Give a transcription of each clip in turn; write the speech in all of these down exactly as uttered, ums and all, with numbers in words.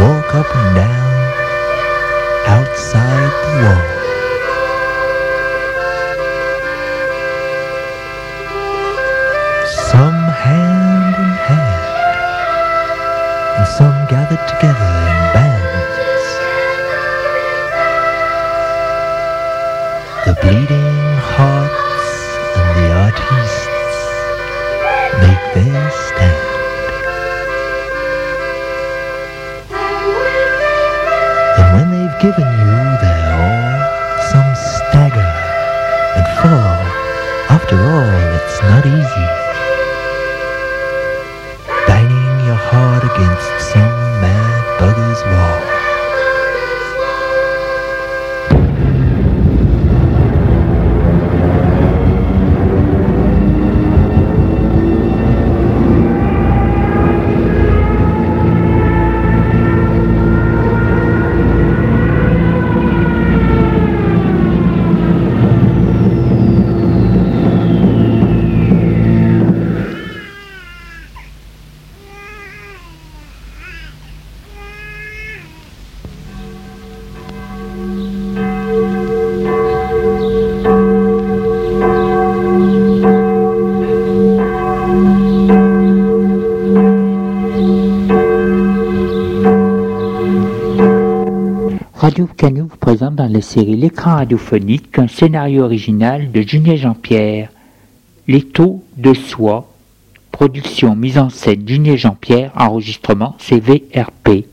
walk up and down outside the wall. Some hand in hand, and some gathered together in bands. The bleeding hearts and the artists make their stand. And when they've given you their all, some stagger and fall. After all, it's not easy. Banging your heart against some mad bugger's wall. Radio Canu vous présente dans la série L'écran radiophonique un scénario original de Junier Jean-Pierre, L'étau de soie, production mise en scène Junier Jean-Pierre, enregistrement C V R P.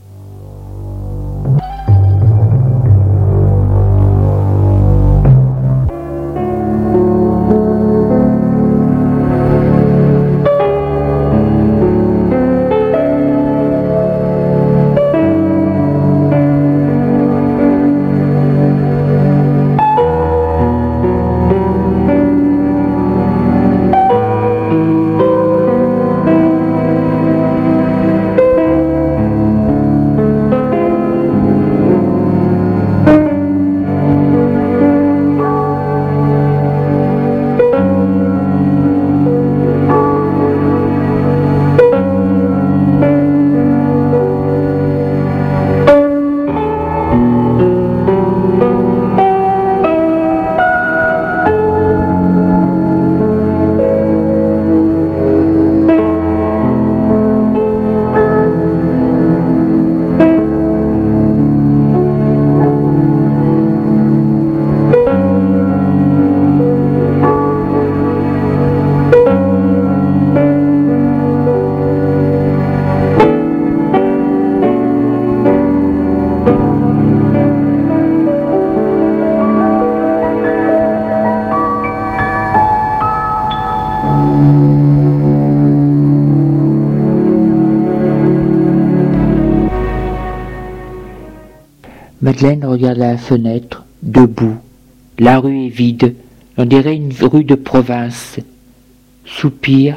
Madeleine regarde à la fenêtre, debout. La rue est vide, on dirait une rue de province. Soupire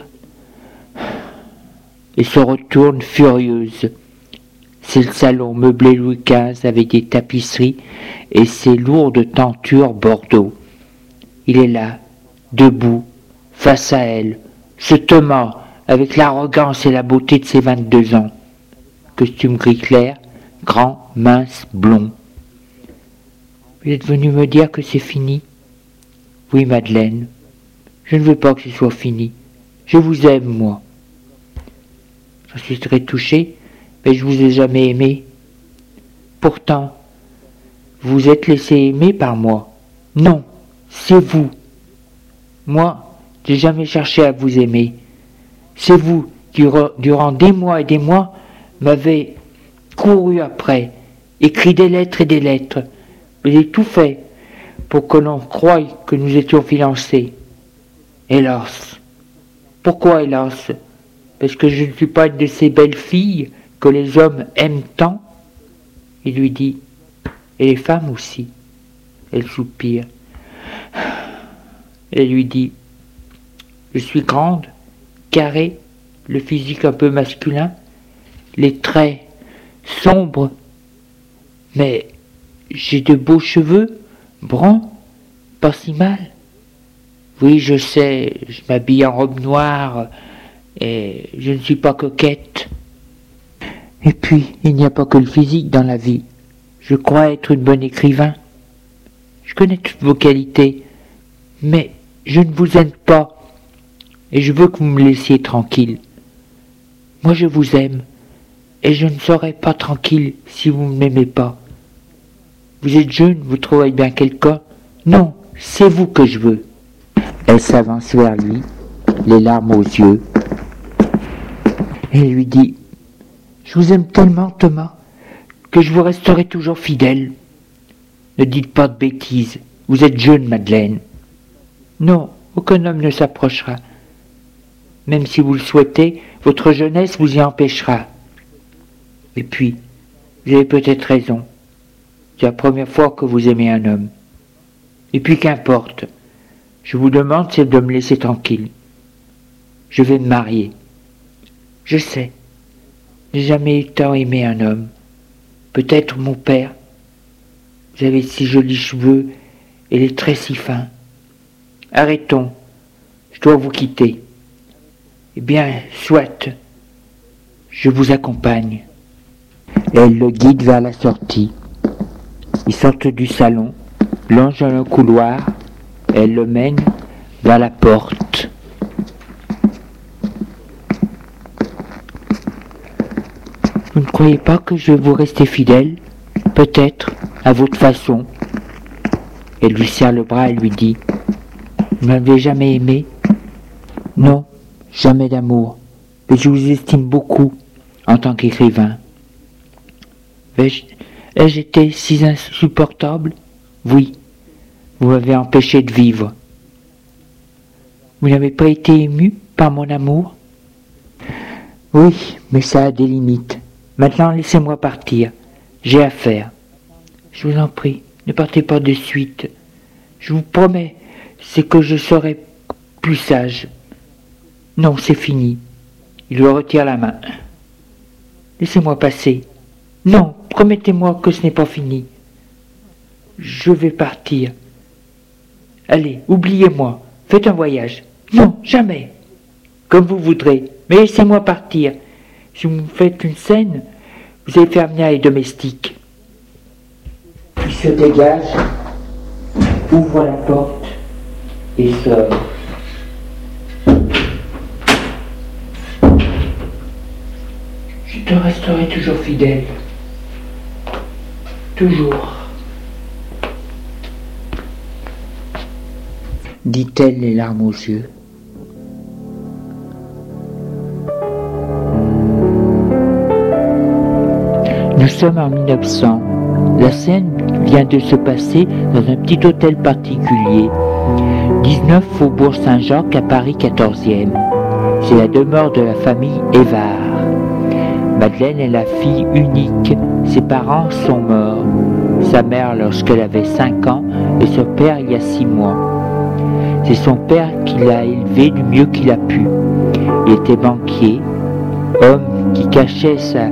et se retourne furieuse. C'est le salon meublé Louis quinze avec des tapisseries et ses lourdes tentures Bordeaux. Il est là, debout, face à elle, se tenant avec l'arrogance et la beauté de ses vingt-deux ans. Costume gris clair, grand, mince, blond. Vous êtes venu me dire que c'est fini? Oui, Madeleine. Je ne veux pas que ce soit fini. Je vous aime, moi. Je suis très touché, mais je vous ai jamais aimé. Pourtant, vous vous êtes laissé aimer par moi. Non, c'est vous. Moi, j'ai jamais cherché à vous aimer. C'est vous qui, durant des mois et des mois, m'avez couru après, écrit des lettres et des lettres. J'ai tout fait pour que l'on croie que nous étions fiancés. Hélas. Pourquoi hélas? Parce que je ne suis pas une de ces belles filles que les hommes aiment tant? Il lui dit. Et les femmes aussi. Elle soupire. Elle lui dit. Je suis grande, carrée, le physique un peu masculin, les traits sombres, mais j'ai de beaux cheveux, bruns, pas si mal. Oui, je sais, je m'habille en robe noire et je ne suis pas coquette. Et puis, il n'y a pas que le physique dans la vie. Je crois être une bonne écrivain. Je connais toutes vos qualités, mais je ne vous aime pas, et je veux que vous me laissiez tranquille. Moi je vous aime, et je ne serai pas tranquille si vous ne m'aimez pas. Vous êtes jeune, vous trouvez bien quelqu'un? Non, c'est vous que je veux. Elle s'avance vers lui, les larmes aux yeux, et lui dit: je vous aime tellement, Thomas, que je vous resterai toujours fidèle. Ne dites pas de bêtises, vous êtes jeune, Madeleine. Non, aucun homme ne s'approchera. Même si vous le souhaitez, votre jeunesse vous y empêchera. Et puis, vous avez peut-être raison. C'est la première fois que vous aimez un homme. Et puis qu'importe. Je vous demande, c'est de me laisser tranquille. Je vais me marier. Je sais. Je n'ai jamais tant aimé un homme. Peut-être mon père. Vous avez si jolis cheveux et les traits si fins. Arrêtons. Je dois vous quitter. Eh bien, soit. Je vous accompagne. Et elle le guide vers la sortie. Ils sortent du salon, longent dans le couloir, et elle le mène vers la porte. Vous ne croyez pas que je vais vous rester fidèle? Peut-être, à votre façon. Elle lui serre le bras et lui dit: vous m'avez jamais aimé? Non, jamais d'amour, mais je vous estime beaucoup en tant qu'écrivain. Ai-je ai-je été si insupportable? Oui, vous m'avez empêché de vivre. Vous n'avez pas été ému par mon amour? Oui, mais ça a des limites. Maintenant, laissez-moi partir. J'ai affaire. Je vous en prie, ne partez pas de suite. Je vous promets, c'est que je serai plus sage. Non, c'est fini. Il lui retire la main. Laissez-moi passer. Non, promettez-moi que ce n'est pas fini. Je vais partir. Allez, oubliez-moi. Faites un voyage. Non, jamais. Comme vous voudrez, mais laissez-moi partir. Si vous me faites une scène, vous allez faire venir les domestiques. Il se dégage, ouvre la porte et sort. Je te resterai toujours fidèle. Toujours. Dit-elle, les larmes aux yeux. Nous sommes en mille neuf cents. La scène vient de se passer dans un petit hôtel particulier, dix-neuf Faubourg Saint-Jacques à Paris quatorzième. C'est la demeure de la famille Évard. Madeleine est la fille unique. Ses parents sont morts. Sa mère lorsqu'elle avait cinq ans et son père il y a six mois. C'est son père qui l'a élevée du mieux qu'il a pu. Il était banquier, homme qui cachait sa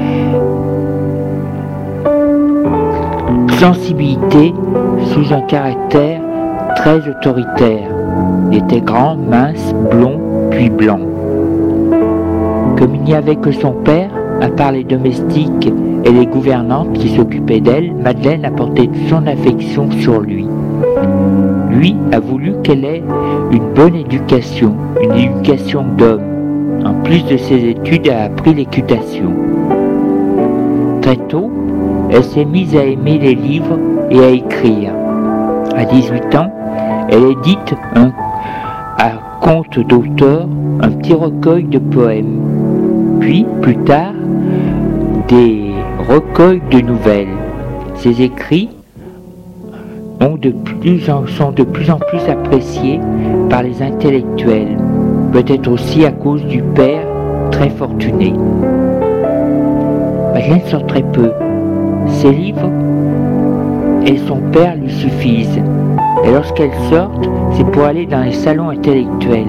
sensibilité sous un caractère très autoritaire. Il était grand, mince, blond, puis blanc. Comme il n'y avait que son père, à part les domestiques et les gouvernantes qui s'occupaient d'elle, Madeleine a porté toute son affection sur lui. Lui a voulu qu'elle ait une bonne éducation, une éducation d'homme. En plus de ses études, elle a appris l'équitation. Très tôt, elle s'est mise à aimer les livres et à écrire. À dix-huit ans, elle édite un à compte d'auteur un petit recueil de poèmes. Puis, plus tard, des recueils de nouvelles. Ses écrits ont de plus en, sont de plus en plus appréciés par les intellectuels, peut-être aussi à cause du père très fortuné. Madeleine sort très peu. Ses livres et son père lui suffisent. Et lorsqu'elle sort, c'est pour aller dans les salons intellectuels.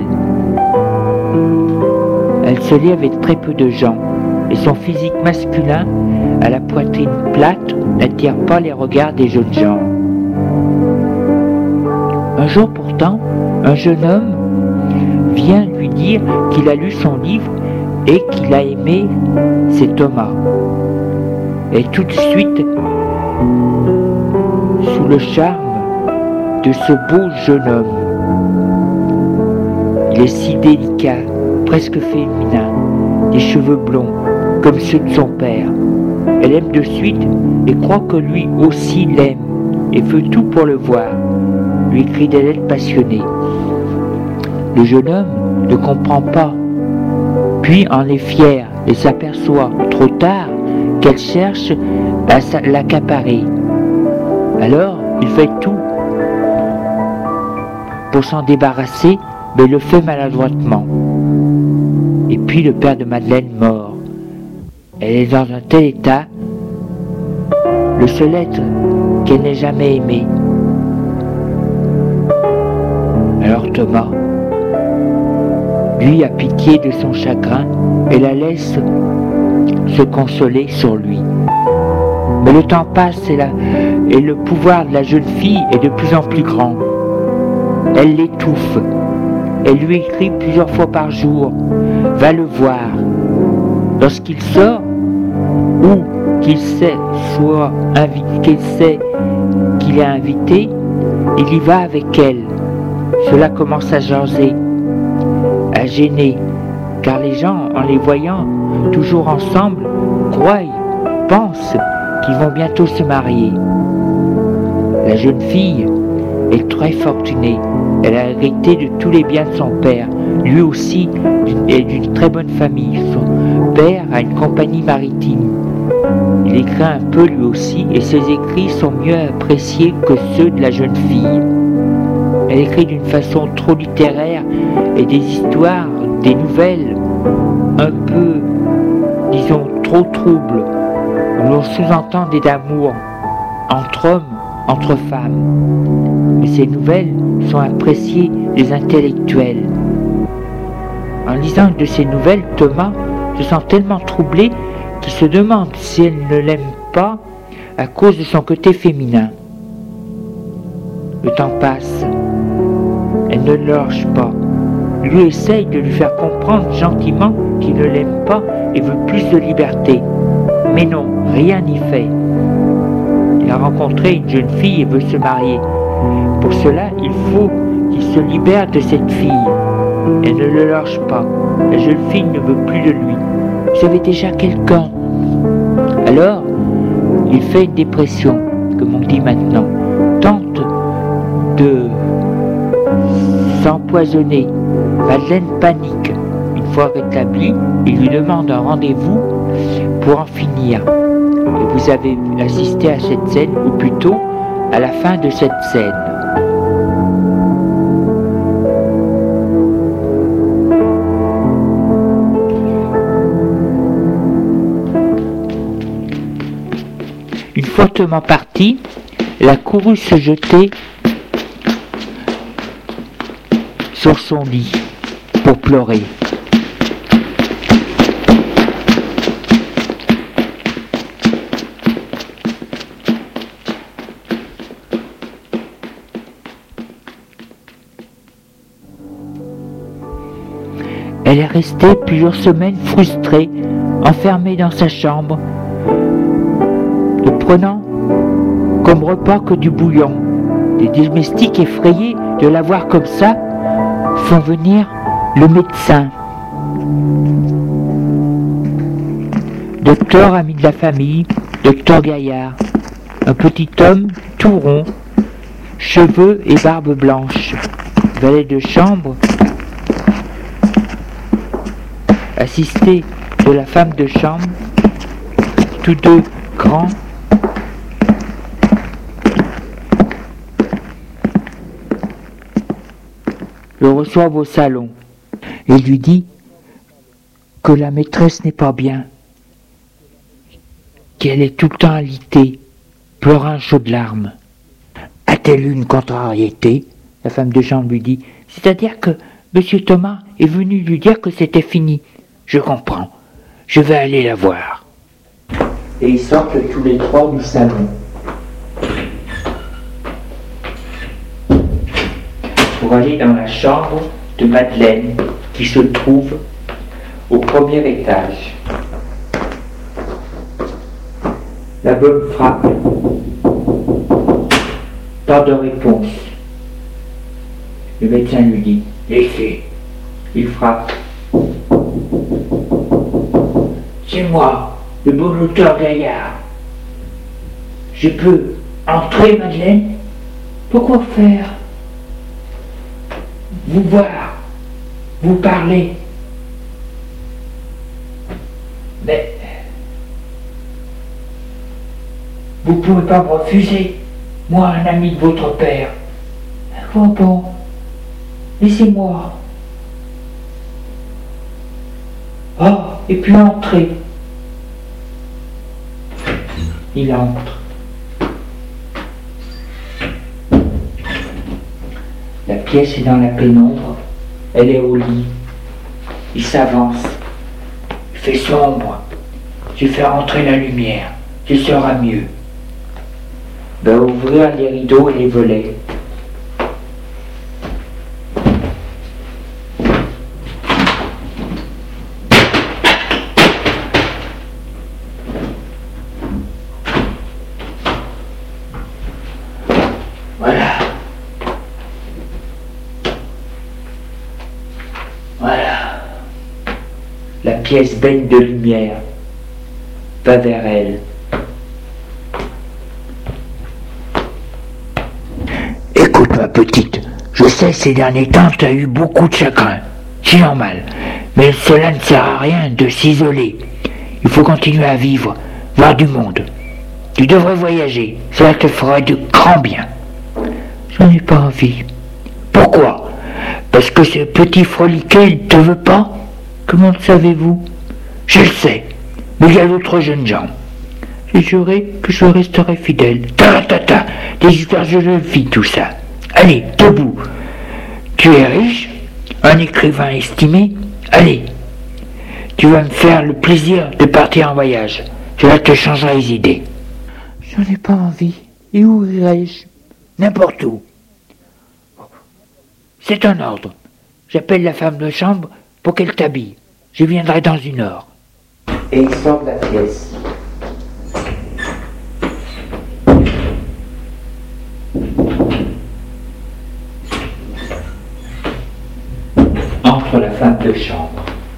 Elle se lie avec très peu de gens, et son physique masculin, à la poitrine plate, n'attire pas les regards des jeunes gens. Un jour pourtant, un jeune homme vient lui dire qu'il a lu son livre et qu'il a aimé, c'est Thomas. Et tout de suite, sous le charme de ce beau jeune homme, il est si délicat, presque féminin, des cheveux blonds, comme ceux de son père. Elle aime de suite et croit que lui aussi l'aime et veut tout pour le voir, lui écrit des lettres passionnées. Le jeune homme ne comprend pas, puis en est fier et s'aperçoit trop tard qu'elle cherche à l'accaparer. Alors il fait tout pour s'en débarrasser, mais le fait maladroitement. Et puis le père de Madeleine mort. Elle est dans un tel état, le seul être qu'elle n'ait jamais aimé. Alors Thomas, lui, a pitié de son chagrin et la laisse se consoler sur lui. Mais le temps passe et, la, et le pouvoir de la jeune fille est de plus en plus grand. Elle l'étouffe. Elle lui écrit plusieurs fois par jour. Va le voir. Lorsqu'il sort, ou qu'il sait, soit invité, qu'il sait qu'il est invité, il y va avec elle. Cela commence à jaser, à gêner, car les gens, en les voyant toujours ensemble, croient, pensent qu'ils vont bientôt se marier. La jeune fille est très fortunée. Elle a hérité de tous les biens de son père. Lui aussi est d'une très bonne famille. Son père a une compagnie maritime. Il écrit un peu lui aussi et ses écrits sont mieux appréciés que ceux de la jeune fille. Elle écrit d'une façon trop littéraire et des histoires, des nouvelles un peu, disons, trop troubles, où l'on sous-entend des d'amour entre hommes, entre femmes. Mais ces nouvelles sont appréciées des intellectuels. En lisant une de ces nouvelles, Thomas se sent tellement troublé qu'il se demande si elle ne l'aime pas à cause de son côté féminin. Le temps passe. Elle ne le lâche pas. Lui essaye de lui faire comprendre gentiment qu'il ne l'aime pas et veut plus de liberté. Mais non, rien n'y fait. Il a rencontré une jeune fille et veut se marier. Pour cela, il faut qu'il se libère de cette fille. Elle ne le lâche pas. La jeune fille ne veut plus de lui. Vous avez déjà quelqu'un. Alors, il fait une dépression, comme on dit maintenant. Tente de s'empoisonner. Madeleine panique. Une fois rétablie, il lui demande un rendez-vous pour en finir. Et vous avez assisté à cette scène, ou plutôt à la fin de cette scène. Une fois Thomas parti, elle a couru se jeter sur son lit pour pleurer. Elle est restée plusieurs semaines frustrée, enfermée dans sa chambre, ne prenant comme repas que du bouillon. Les domestiques effrayés de la voir comme ça font venir le médecin. Docteur ami de la famille, docteur Gaillard, un petit homme tout rond, cheveux et barbe blanche, valet de chambre, assisté de la femme de chambre, tous deux grands, le reçoivent au salon et lui dit que la maîtresse n'est pas bien, qu'elle est tout le temps alitée, pleurant à chaudes larmes. A-t-elle eu une contrariété? La femme de chambre lui dit. C'est-à-dire que Monsieur Thomas est venu lui dire que c'était fini. Je comprends. Je vais aller la voir. Et ils sortent tous les trois du salon. Pour aller dans la chambre de Madeleine, qui se trouve au premier étage. La bonne frappe. Pas de réponse. Le médecin lui dit « Laissez ». Il frappe. « C'est moi, le bon docteur Gaillard. Je peux entrer, Madeleine? Pourquoi faire? Vous voir, vous parler. Mais vous ne pouvez pas me refuser, moi, un ami de votre père. Oh bon, laissez-moi. Oh, et puis entrez. Il entre. La pièce est dans la pénombre. Elle est au lit. Il s'avance. Il fait sombre. Je fais rentrer la lumière. Ce sera mieux. Va ouvrir les rideaux et les volets. Voilà. Voilà. La pièce baigne de lumière. Va vers elle. Écoute, ma petite, je sais ces derniers temps tu as eu beaucoup de chagrin. C'est normal. Mais cela ne sert à rien de s'isoler. Il faut continuer à vivre, voir du monde. Tu devrais voyager. Cela te fera de grand bien. J'en ai pas envie. Pourquoi? Parce que ce petit froliquet ne te veut pas? Comment le savez-vous? Je le sais, mais il y a d'autres jeunes gens. J'ai juré que je resterai fidèle. Ta ta ta, des histoires de jeunes filles, tout ça. Allez, debout. Tu es riche, un écrivain estimé. Allez, tu vas me faire le plaisir de partir en voyage. Cela te changera les idées. J'en ai pas envie. Et où irai-je? N'importe où. C'est un ordre. J'appelle la femme de chambre pour qu'elle t'habille. Je viendrai dans une heure. Et il sort de la pièce. Entre la femme de chambre.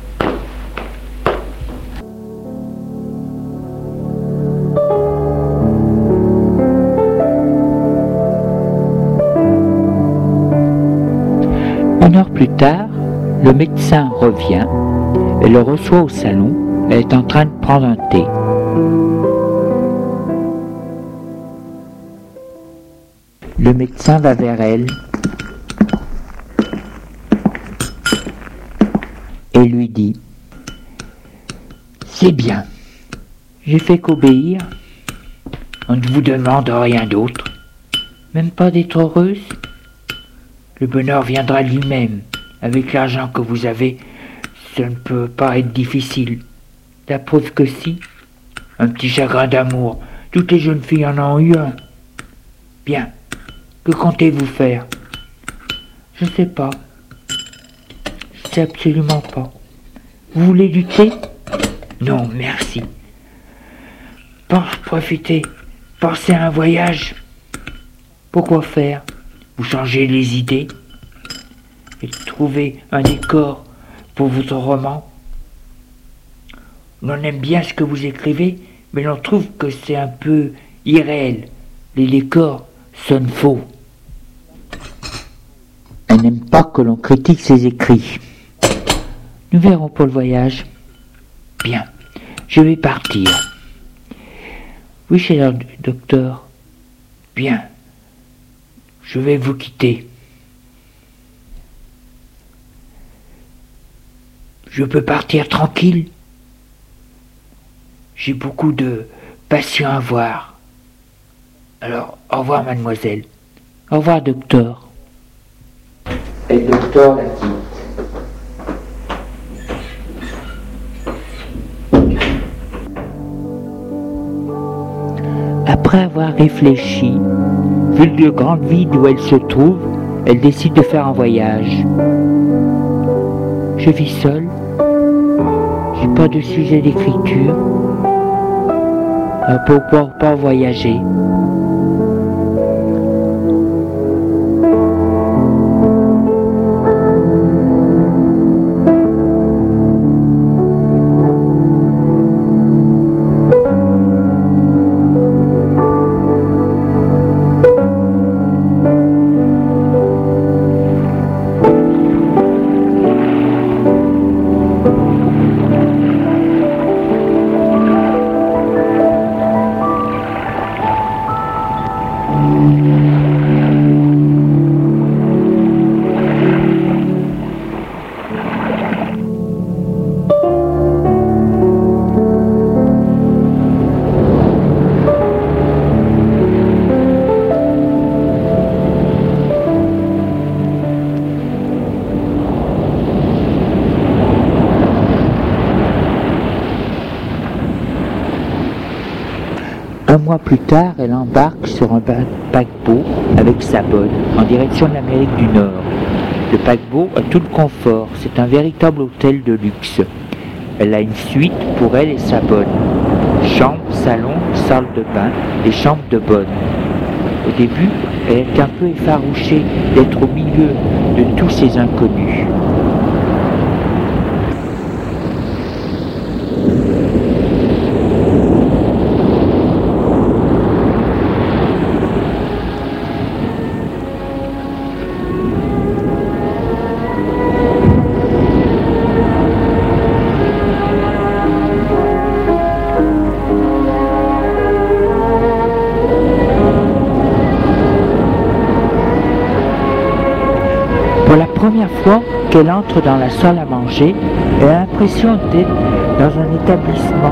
Une heure plus tard, le médecin revient et le reçoit au salon. Elle est en train de prendre un thé. Le médecin va vers elle et lui dit « C'est bien, j'ai fait qu'obéir. On ne vous demande rien d'autre, même pas d'être heureuse. Le bonheur viendra lui-même. Avec l'argent que vous avez, ça ne peut pas être difficile. La preuve que si. Un petit chagrin d'amour. Toutes les jeunes filles en ont eu un. Bien. Que comptez-vous faire? Je ne sais pas. Je ne sais absolument pas. Vous voulez du thé? Non, merci. Pense, profitez. Pensez à un voyage. Pourquoi faire? Vous changez les idées et trouvez un décor pour votre roman. On aime bien ce que vous écrivez, mais l'on trouve que c'est un peu irréel. Les décors sonnent faux. Elle n'aime pas que l'on critique ses écrits. Nous verrons pour le voyage. Bien, je vais partir. Oui, cher docteur. Bien. Je vais vous quitter. Je peux partir tranquille. J'ai beaucoup de patients à voir. Alors, au revoir, mademoiselle. Au revoir, docteur. Et le docteur la quitte. Après avoir réfléchi, vu le grand vide où elle se trouve, elle décide de faire un voyage. Je vis seule. J'ai pas de sujet d'écriture. Euh, pour pouvoir pas voyager. Un mois plus tard, elle embarque sur un paquebot avec sa bonne en direction de l'Amérique du Nord. Le paquebot a tout le confort, c'est un véritable hôtel de luxe. Elle a une suite pour elle et sa bonne. Chambre, salon, salle de bain et chambre de bonne. Au début, elle est un peu effarouchée d'être au milieu de tous ces inconnus. Pour la première fois qu'elle entre dans la salle à manger, elle a l'impression d'être dans un établissement.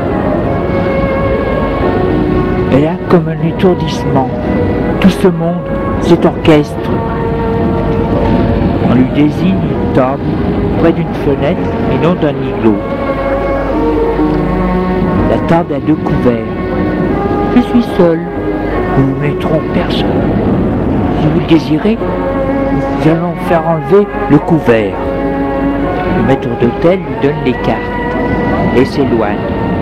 Elle a comme un étourdissement. Tout ce monde, cet orchestre. On lui désigne une table près d'une fenêtre et non d'un igloo. La table a deux couverts. Je suis seul. Nous ne mettrons personne. Si vous le désirez, nous allons faire enlever le couvert. Le maître d'hôtel lui donne les cartes et s'éloigne.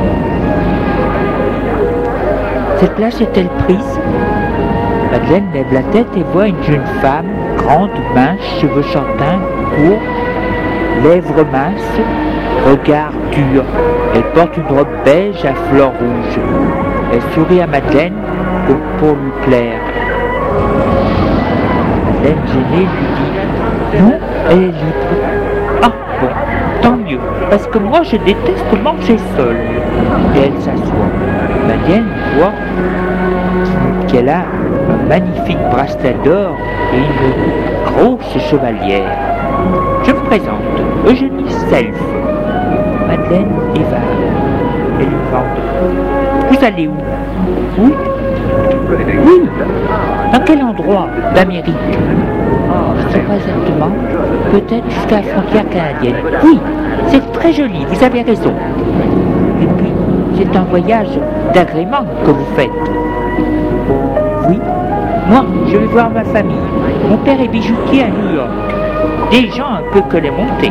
Cette place est-elle prise? Madeleine lève la tête et voit une jeune femme, grande, mince, cheveux châtains, courts, lèvres minces, regard dur. Elle porte une robe beige à fleurs rouges. Elle sourit à Madeleine comme pour lui plaire. Madeleine, gênée, lui dit « Non, elle est libre. » Ah bon, tant mieux, parce que moi je déteste manger seule. Et elle s'assoit. Madeleine voit qu'elle a un magnifique bracelet d'or et une grosse chevalière. Je me présente, Eugénie Self. Madeleine et va. Elle lui demande « Vous allez où ?»« Où ?»« Oui. Dans quel endroit d'Amérique ?»« Je ne sais pas exactement. Peut-être jusqu'à la frontière canadienne. »« Oui, c'est très joli, vous avez raison. Et puis, c'est un voyage d'agrément que vous faites. »« Oui. Moi, je vais voir ma famille. Mon père est bijoutier à New York. Des gens un peu collémontés.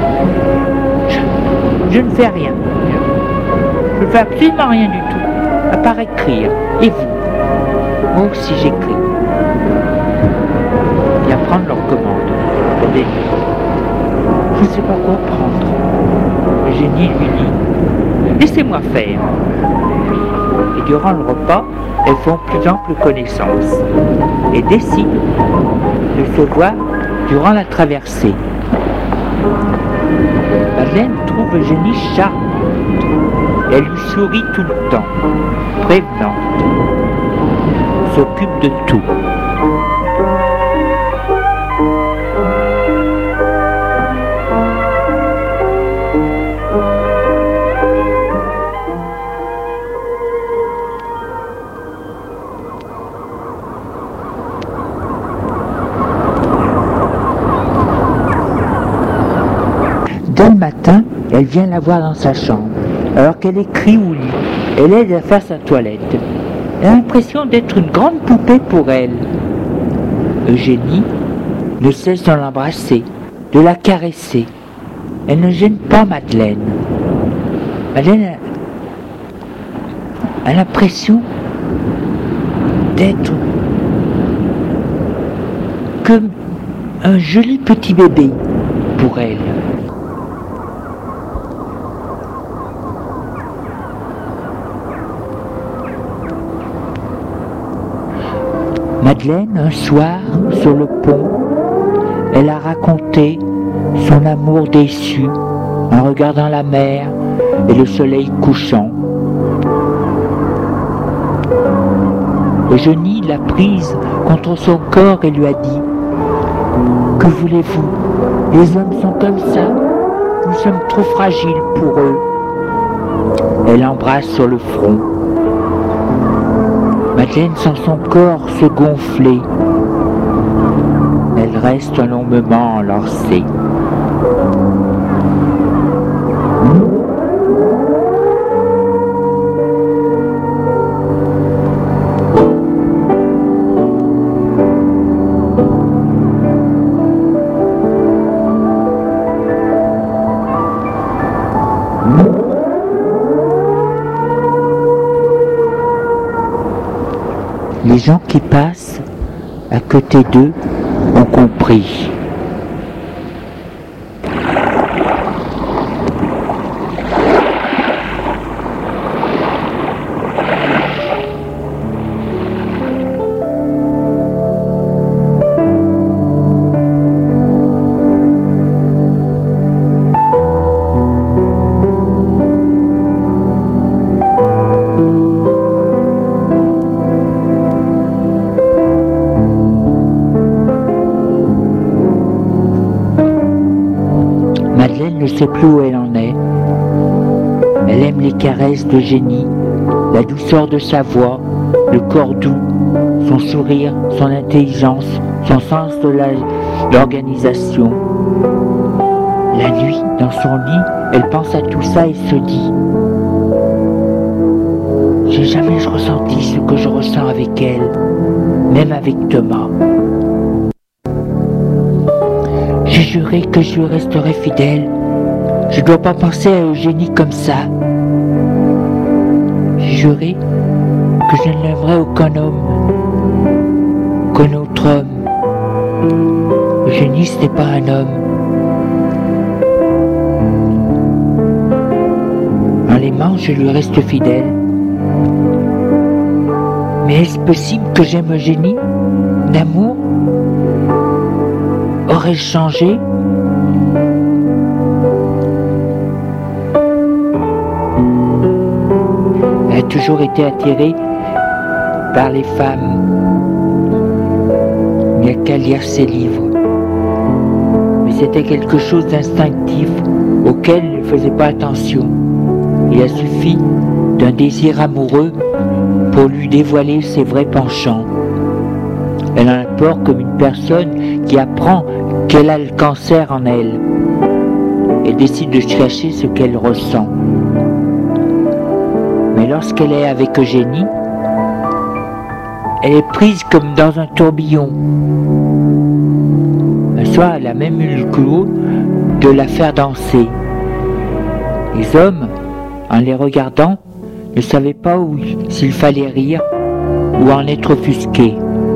Je, je ne fais rien. Je ne fais absolument rien du tout, à part écrire. Et vous? Moi aussi j'écris. Viens prendre leur commande. Des livres. Je ne sais pas quoi prendre. Eugénie lui dit « Laissez-moi faire. » Et durant le repas, elles font plus ample connaissance et décident de se voir durant la traversée. Madeleine trouve Eugénie charmante. Elle lui sourit tout le temps, prévenante, s'occupe de tout. Dès le matin, elle vient la voir dans sa chambre, alors qu'elle écrit ou lit. Elle aide à faire sa toilette. Elle a l'impression d'être une grande poupée pour elle. Eugénie ne cesse de l'embrasser, de la caresser. Elle ne gêne pas Madeleine. Madeleine a, a l'impression d'être comme un joli petit bébé pour elle. Madeleine, un soir, sur le pont, elle a raconté son amour déçu en regardant la mer et le soleil couchant. Eugénie l'a prise contre son corps et lui a dit « Que voulez-vous? Les hommes sont comme ça, nous sommes trop fragiles pour eux. » Elle l'embrasse sur le front. Madeleine sent son corps se gonfler. Elle reste un long moment enlacée. Les gens qui passent à côté d'eux ont compris. Madeleine ne sait plus où elle en est. Elle aime les caresses d'Eugénie, la douceur de sa voix, le corps doux, son sourire, son intelligence, son sens de l'organisation. La nuit, dans son lit, elle pense à tout ça et se dit « J'ai jamais ressenti ce que je ressens avec elle, même avec Thomas. J'ai juré que je lui resterai fidèle. Je ne dois pas penser à Eugénie comme ça. J'ai juré que je ne l'aimerais aucun homme, qu'un autre homme. Eugénie, ce n'est pas un homme. En l'aimant, je lui reste fidèle. Mais est-ce possible que j'aime Eugénie d'amour? Aurais-je changé? Elle a toujours été attirée par les femmes. Il n'y a qu'à lire ses livres. Mais c'était quelque chose d'instinctif auquel elle ne faisait pas attention. Il a suffi d'un désir amoureux pour lui dévoiler ses vrais penchants. Elle en a peur comme une personne qui apprend qu'elle a le cancer en elle et décide de cacher ce qu'elle ressent. Mais lorsqu'elle est avec Eugénie, elle est prise comme dans un tourbillon. Un soir, elle a même eu le culot de la faire danser. Les hommes, en les regardant, ne savaient pas où, s'il fallait rire ou en être offusqués.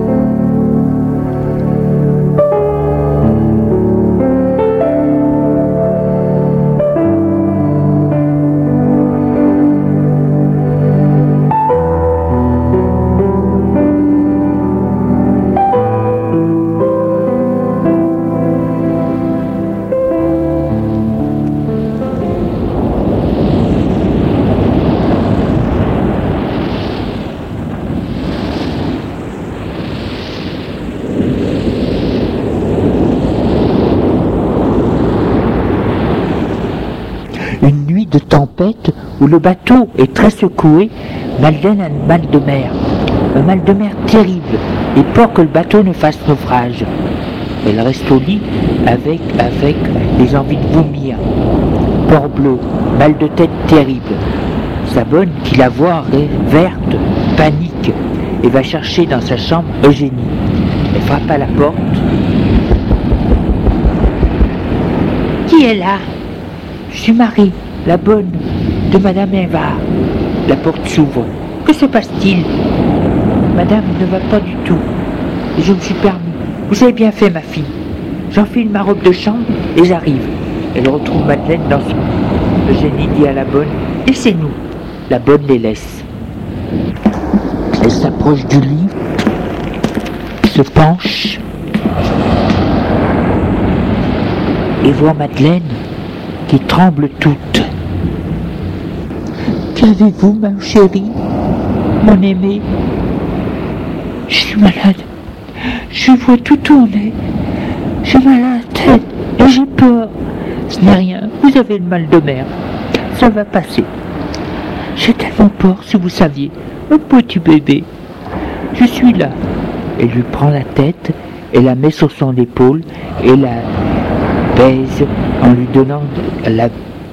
Une nuit de tempête où le bateau est très secoué, Madeleine a un mal de mer. Un mal de mer terrible et peur que le bateau ne fasse naufrage. Elle reste au lit avec, avec des envies de vomir. Peur bleue, mal de tête terrible. Sa bonne, qui la voit verte, panique et va chercher dans sa chambre Eugénie. Elle frappe à la porte. « Qui est là ? Je suis Marie, la bonne, de Madame Eva. La porte s'ouvre. Que se passe-t-il? Madame ne va pas du tout. Et je me suis permis. Vous avez bien fait, ma fille. J'enfile ma robe de chambre et j'arrive. Elle retrouve Madeleine dans son... Le génie dit à la bonne, laissez-nous. La bonne les laisse. Elle s'approche du lit, se penche et voit Madeleine qui tremble toute. Qu'avez-vous, ma chérie, mon aimé? Je suis malade. Je vois tout tourner. J'ai mal à la tête et j'ai peur. Ce n'est rien, vous avez le mal de mer. Ça va passer. J'ai tellement peur, si vous saviez. Mon petit bébé. Je suis là. Elle lui prend la tête et la met sur son épaule et la baise en lui donnant la,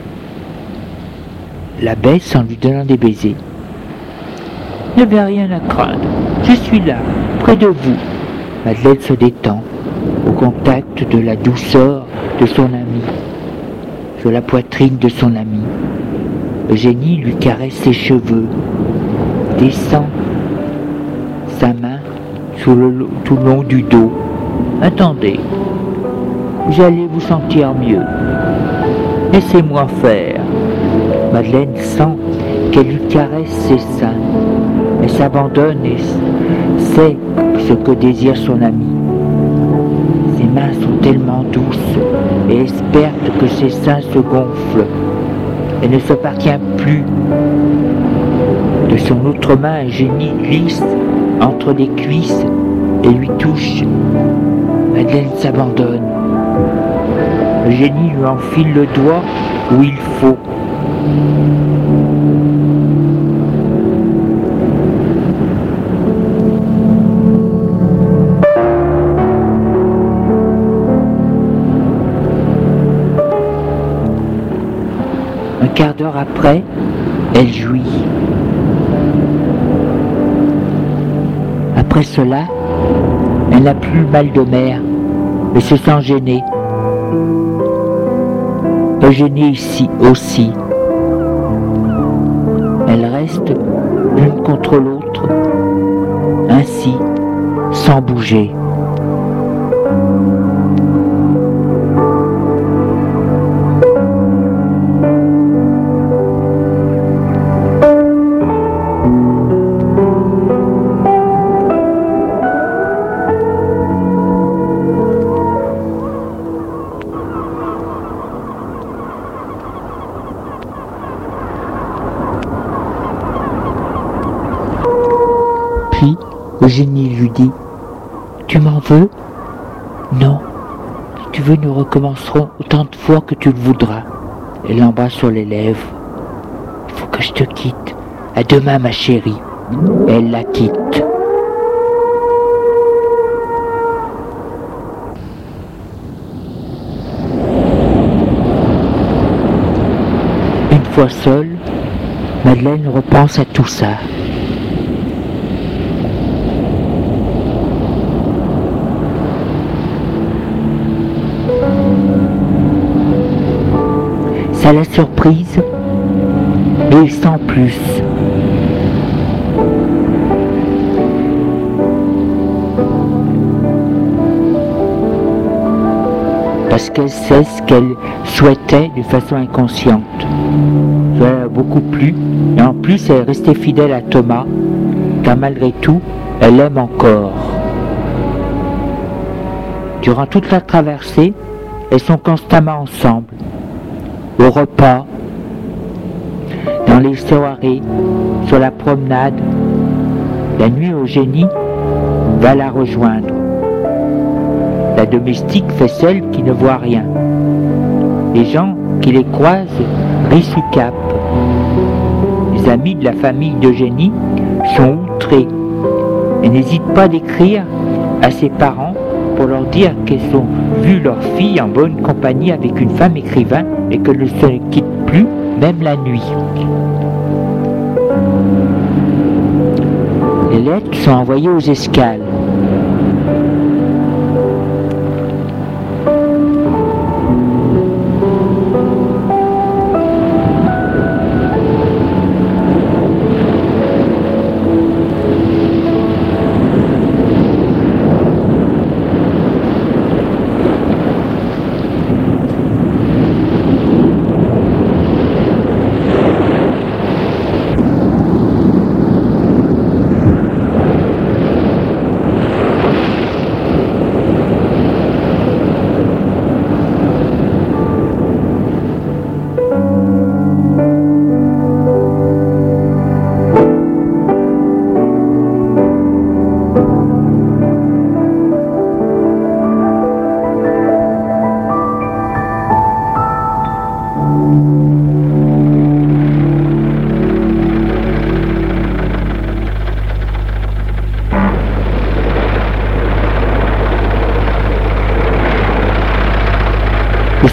la baisse en lui donnant des baisers. Il n'y avait rien à craindre. Je suis là, près de vous. Madeleine se détend au contact de la douceur de son ami, sur la poitrine de son ami. Eugénie lui caresse ses cheveux, descend sa main sous le, tout le long du dos. Attendez, vous allez vous sentir mieux. Laissez-moi faire. Madeleine sent qu'elle lui caresse ses seins. Elle s'abandonne et sait ce que désire son ami. Ses mains sont tellement douces et espère que ses seins se gonflent. Elle ne s'appartient plus. De son autre main, Eugénie glisse entre les cuisses et lui touche. Madeleine s'abandonne. Eugénie lui enfile le doigt où il faut. Un quart d'heure après, elle jouit. Après cela, elle n'a plus le mal de mer, mais se sent gênée. Eugénie ici aussi. Elle reste l'une contre l'autre, ainsi, sans bouger. Puis, Eugénie lui dit « Tu m'en veux ?»« Non. Si tu veux, nous recommencerons autant de fois que tu le voudras. » Elle l'embrasse sur les lèvres. « Il faut que je te quitte. À demain, ma chérie. » Et elle la quitte. Une fois seule, Madeleine repense à tout ça. Ça la surprise, mais sans plus. Parce qu'elle sait ce qu'elle souhaitait de façon inconsciente. Ça l'a beaucoup plu, et en plus elle est restée fidèle à Thomas, car malgré tout, elle l'aime encore. Durant toute la traversée, elles sont constamment ensemble. Au repas, dans les soirées, sur la promenade. La nuit, Eugénie va la rejoindre. La domestique fait celle qui ne voit rien. Les gens qui les croisent rient sous cap. Les amis de la famille d'Eugénie sont outrés et n'hésitent pas d'écrire à ses parents pour leur dire qu'elles ont vu leur fille en bonne compagnie avec une femme écrivain et que ne se quitte plus, même la nuit. Les lettres sont envoyées aux escales.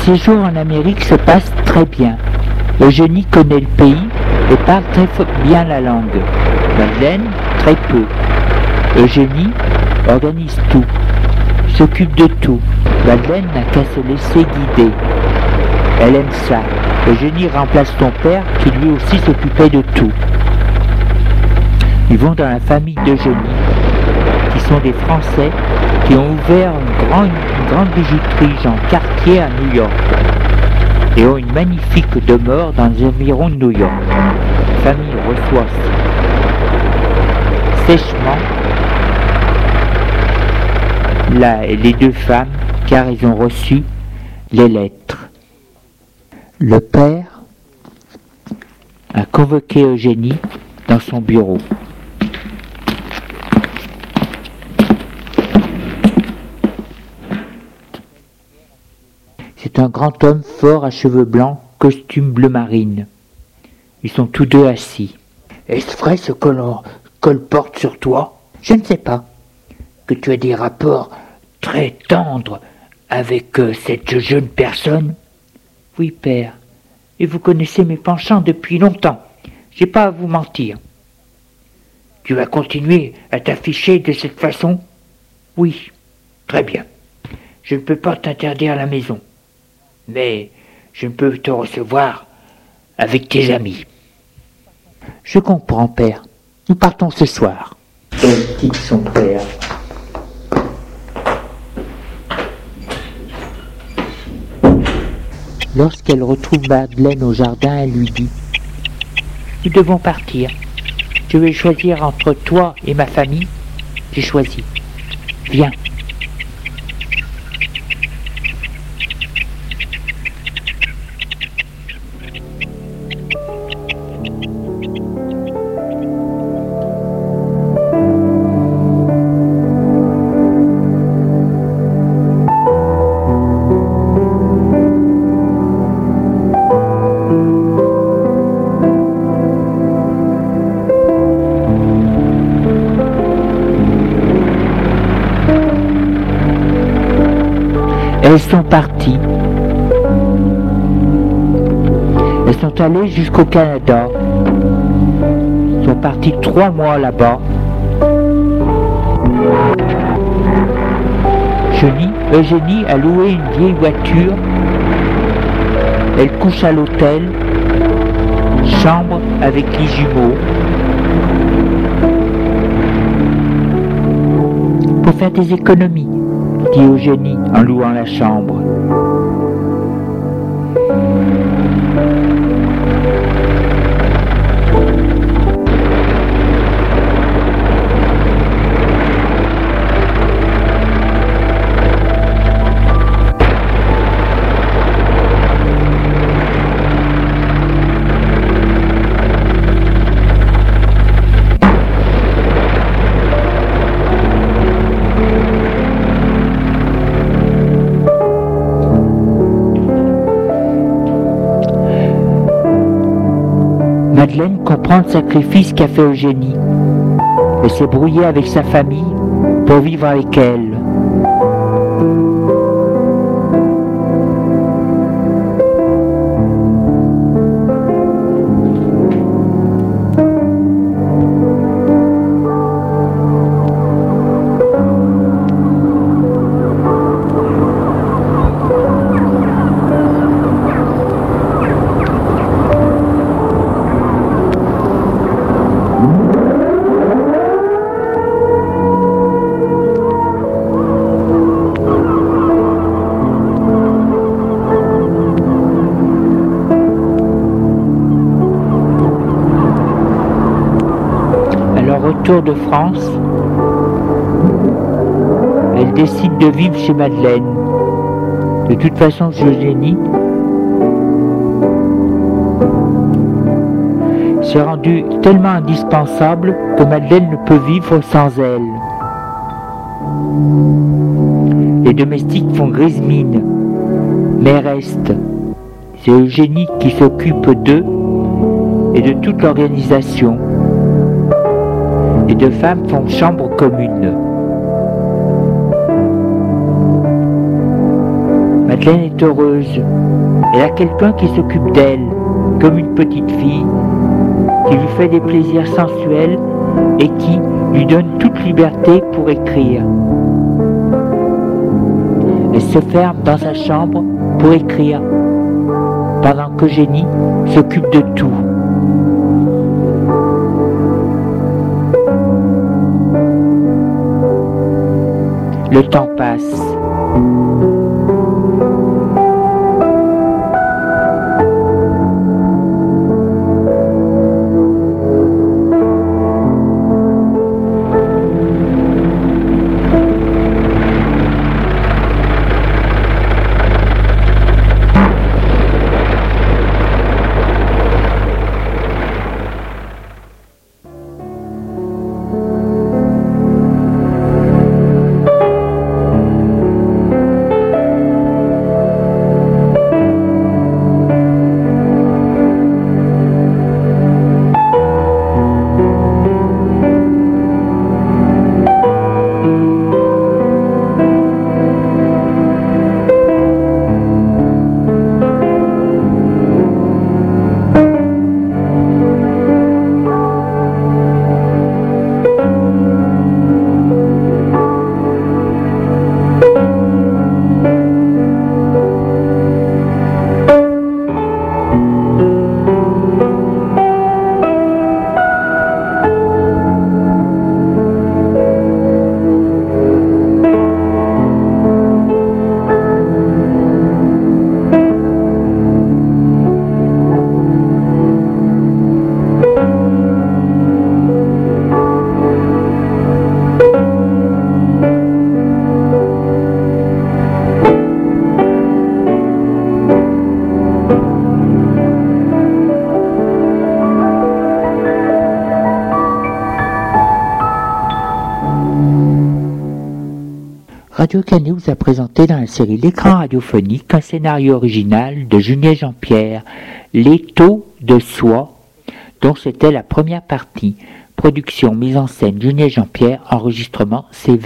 séjour en Amérique se passe très bien. Eugénie connaît le pays et parle très bien la langue. Madeleine, très peu. Eugénie organise tout, s'occupe de tout. Madeleine n'a qu'à se laisser guider. Elle aime ça. Eugénie remplace son père qui lui aussi s'occupait de tout. Ils vont dans la famille d'Eugénie, qui sont des Français qui ont ouvert une grande, une grande bijouterie Jean Cartier à New York et ont une magnifique demeure dans les environs de New York. La famille reçoit sèchement là, les deux femmes car ils ont reçu les lettres. Le père a convoqué Eugénie dans son bureau. C'est un grand homme fort à cheveux blancs, costume bleu marine. Ils sont tous deux assis. Est-ce vrai ce que l'on colporte sur toi? Je ne sais pas. Que tu as des rapports très tendres avec euh, cette jeune personne? Oui, père. Et vous connaissez mes penchants depuis longtemps. J'ai pas à vous mentir. Tu vas continuer à t'afficher de cette façon? Oui. Très bien. Je ne peux pas t'interdire la maison. Mais je ne peux te recevoir avec tes amis. Je comprends, père. Nous partons ce soir. Elle quitte son père. Lorsqu'elle retrouve Madeleine au jardin, elle lui dit « Nous devons partir. Je vais choisir entre toi et ma famille. J'ai choisi. Viens. » Elles sont parties. Elles sont allées jusqu'au Canada. Elles sont parties trois mois là-bas. Eugénie, Eugénie a loué une vieille voiture. Elle couche à l'hôtel. Chambre avec les jumeaux. Pour faire des économies, dit Eugénie en louant la chambre. Madeleine comprend le sacrifice qu'a fait Eugénie. Elle s'est brouillée avec sa famille pour vivre avec elle. Retour de France, elle décide de vivre chez Madeleine. De toute façon, Eugénie s'est rendue tellement indispensable que Madeleine ne peut vivre sans elle. Les domestiques font grise mine, mais restent. C'est Eugénie qui s'occupe d'eux et de toute l'organisation. Les deux femmes font chambre commune. Madeleine est heureuse. Elle a quelqu'un qui s'occupe d'elle, comme une petite fille, qui lui fait des plaisirs sensuels et qui lui donne toute liberté pour écrire. Elle se ferme dans sa chambre pour écrire, pendant qu'Eugénie s'occupe de tout. Le temps passe. Radio Canu vous a présenté dans la série L'écran radiophonique un scénario original de Julien Jean-Pierre, L'étau de soie, dont c'était la première partie. Production, mise en scène Julien Jean-Pierre, enregistrement C V.